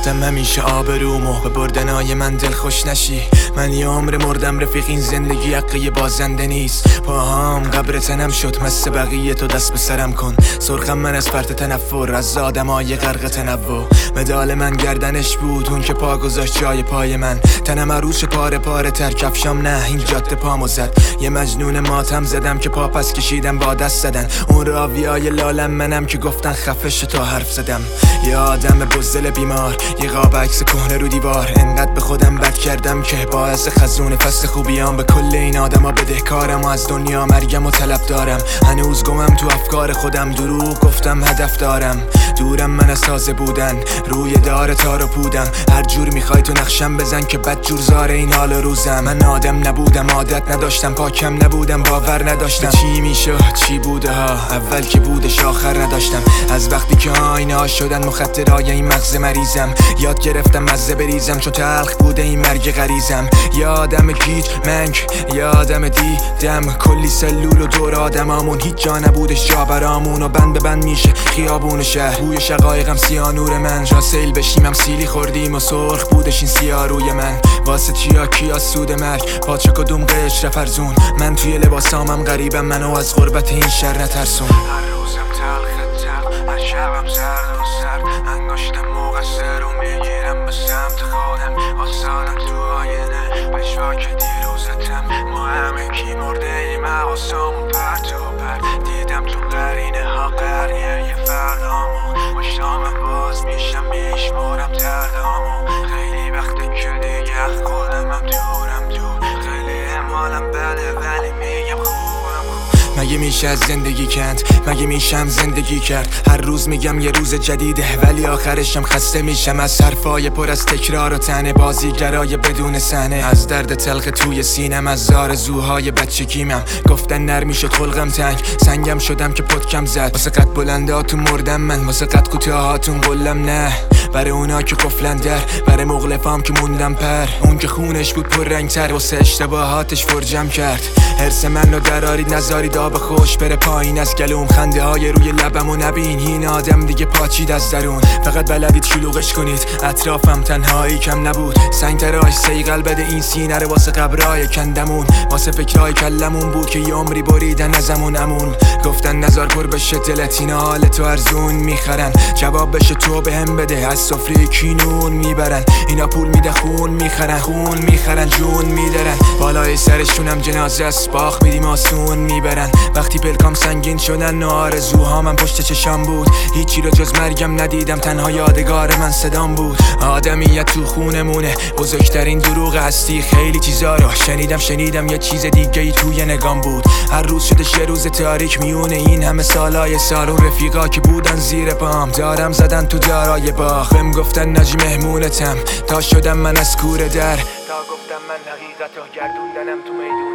باختم همیشه آبرومو به بردنای من دل خوش نشی. من یه عمر مردم رفیق، این زندگی حقه بازنده نیست. پاهام قبر تنم شد مثل بقیه، تو دست به سرم کن. سرخم من از فرط تنفر، از آدمای غرق تنوع. مدال من گردنش بود، اون که پا گذاشت جای پای من. تنم عروش پاره پاره تر، کفشام نه این جاده پامو زد. یه مجنون ماتم زدم که پا پس کشیدم با دست زدن. اون راویای لالم منم که گفتن خفش تا حرف زدم. یه آدم بزدل بیمار، یه قاب عکس کهنه رو دیوار. انقدر به خودم بد کردم که باعث خزون فصل خوبیام. به کل این آدما بدهکارم و از دنیا مرگم و طلب دارم. هنوز گمم تو افکار خودم، دروغ گفتم هدف دارم. دورم من از تازه بودن، روی دار تار و پودم. هر جور میخوای تو نقشم بزن که بد جور زار این حال روزم. من آدم نبودم، عادت نداشتم، پاکم نبودم، باور نداشتم. چی میشه چی بوده ها، اول که بودش آخر نداشتم. از وقتی که آینه ها شدن مخدرای این مغز مریضم، یاد گرفتم مزه بریزم چون تلخ بوده این مرگ غریزم. یه آدم گیج منگ، یه آدم دیدم کلی سلول و دور آدمامون. هیچ جا نبودش جا برامون و بند به بند میشه خیابون شهر. بوی شقایقم سیانور من، جا سیل بشیمم سیلی خوردیم و سرخ بودش این سیاه روی من. واسه چیا کیا سود مرگ، پاچه کدوم قشر فرزون. من توی لباسامم غریبم، منو از غربت این شهر نترسون. هر روزم تلخ، هر شبم زرد و سرد. انگشتم مقصر رو میگیرم به سمت خودم. آسانم تو آینه پشواک دیروزتم. ما همه کی مرده ایم، حواسامون پرت و پرت. دیدم تو قرینه ها قریه یه فردامو. مشتامم باز میشم میشمارم دردامو. خیلی وقته که دیگه خودمم دورم دور. خیلی امالم بده ولی میگم خوبم. مگه میشه از زندگی کند، مگه میشم زندگی کرد. هر روز میگم یه روز جدیده ولی آخرشم خسته میشم. از حرفای پر از تکرار و طعنه، بازیگرای بدون صحنه. از درد تلخ توی سینم، از آرزوهای بچگیمم. گفتن نرمی شد خلقم تنگ، سنگم شدم که پتکم زد. واسه قد بلنداتون مردم من، واسه قد کوتاهاتون قلم نه. برای اونا که قفلن در، برای مغلفام که موندم پر. اون که خونش بود پر رنگ تر، واسه اشتباهاتش فرجم کرد. حرس منو درارید نذارید آب خوش بره پایین از گلوم. خنده های روی لبم و نبین، این آدم دیگه پاچید از درون. فقط بلدید شلوغش کنید، اطرافم تنهایی کم نبود. سنگ تراش سیقل بده این سینه رو، واسه قبرای کندمون. واسه فکرای کلمون بود که یه عمری بریدن ازمون امون. گفتن نزار پر بشه دلت، این حال تو ارزون میخرن. جواب بشه تو بهم بده، از سفره کینون میبرن. اینا پول میده خون میخرن، خون میخرن جون میدرن. بالای سرشونم جنازه است، باخ میدیم آسون میبرن. وقتی پلکام سنگین شدن و آرزوها من پشت چشام بود. هیچی رو جز مرگم ندیدم، تنها یادگار من صدام بود. آدمیت تو خونمونه، بزرگترین دروغ هستی. خیلی چیزا رو شنیدم یه چیز دیگه ای توی نگام بود. هر روز شدش یه روز تاریک میونه این همه سالای سالون. رفیقا که بودن زیر پام دارم زدن تو دارای باغ. بهم گفتن نجی مهمونتم تا شدم من از کوره در. تا گفتم من حقیقت رو گردوندنم تو میدون.